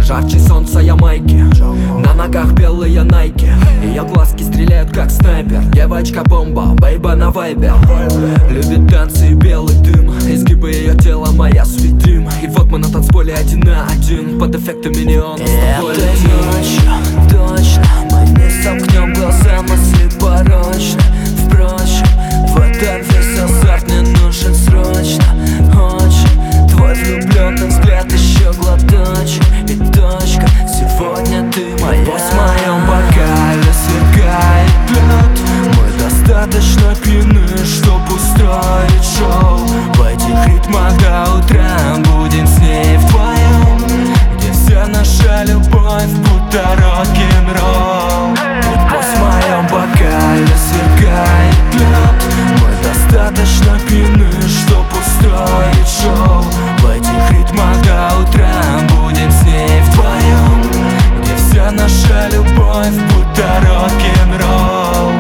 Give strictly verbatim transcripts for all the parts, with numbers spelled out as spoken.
Жарче солнца Ямайки, на ногах белые найки. Ее глазки стреляют как снайпер. Девочка бомба, бейба на вайбе. Любит танцы и белый дым. Изгибы ее тела моя святым. И вот мы на танцполе один на один. Под эффектами неона с тобой летим. Ночью точно мы не сомкнем глаза, мысли порочны. Впрочем, в этом весь азарт мне нужен срочно. Очень твой влюбленный взгляд, еще глоточек и точка. Сегодня ты моя. Пусть в моем бокале сверкает лед. Мы достаточно пьяны, чтоб устроить шоу. В этих ритмах до утра будем с ней вдвоем, где вся наша любовь будто рок-н-ролл. Пусть в моем бокале сверкает лед. Мы достаточно пьяны, чтоб устроить шоу. В этих ритмах до утра будем с ней вдвоем, где вся наша любовь будто рок-н-ролл.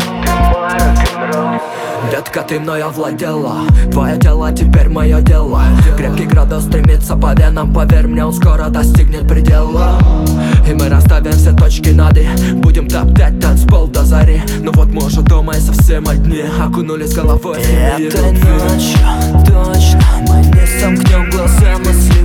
Детка, ты мной овладела, твое тело теперь мое дело. Крепкий градус стремится по венам, поверь мне, он скоро достигнет предела. И мы расставим все точки над «и», будем топтать танцпол до зари. Но вот мы уже дома и совсем одни, окунулись головой в мир этой ночью точно мы не сомкнем глаза, мысли